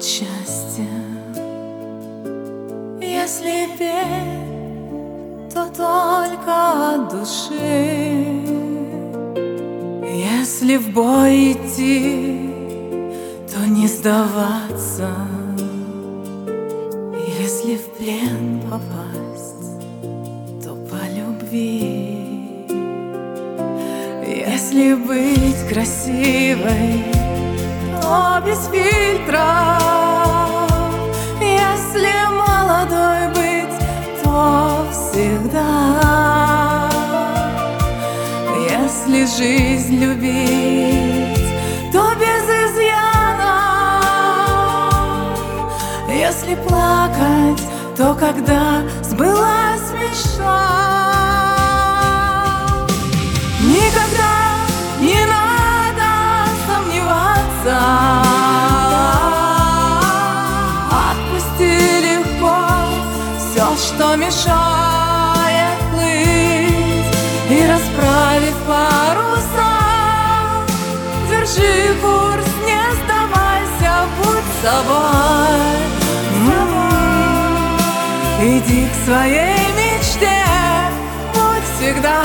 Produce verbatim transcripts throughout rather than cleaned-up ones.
счастья. Если петь, то только от души. Если в бой идти, то не сдаваться. Если в плен попасть, то по любви. Если быть красивой, то без фильтра. Если молодой быть, то всегда. Если жизнь любить, то без изъяна. Если плакать, то когда сбылась мечта. Никогда не надо сомневаться. Отпусти легко все, что мешает плыть, и расправив паруса, держи курс, не сдавайся, будь собой. Иди к своей мечте, будь всегда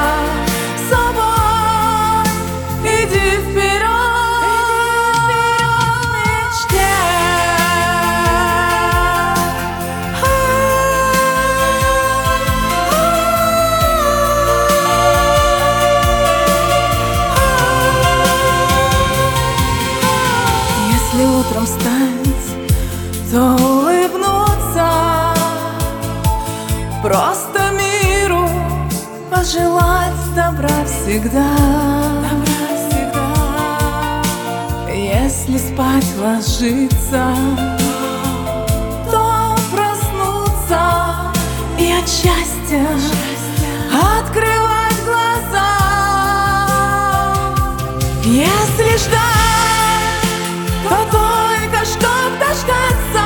собой. Иди вперед, мечте. Если утром встать, то улыбнуться, просто миру пожелать добра всегда. Добра всегда. Если спать ложиться, то проснуться и от счастья, открывать глаза. Если ждать, то только чтоб дождаться.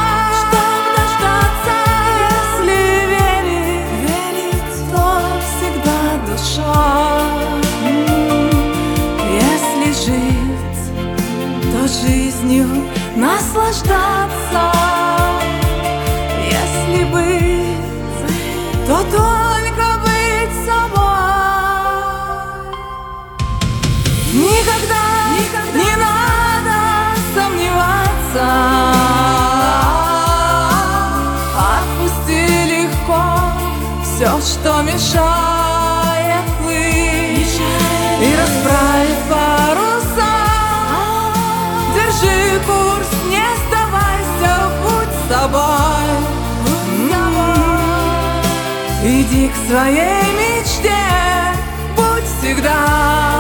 Если жить, то жизнью наслаждаться. Если быть, то только быть собой. Никогда, Никогда не надо сомневаться. Отпусти легко все, что мешает плыть, и расправив паруса, держи курс, не сдавайся, будь собой. Иди к своей мечте, будь всегда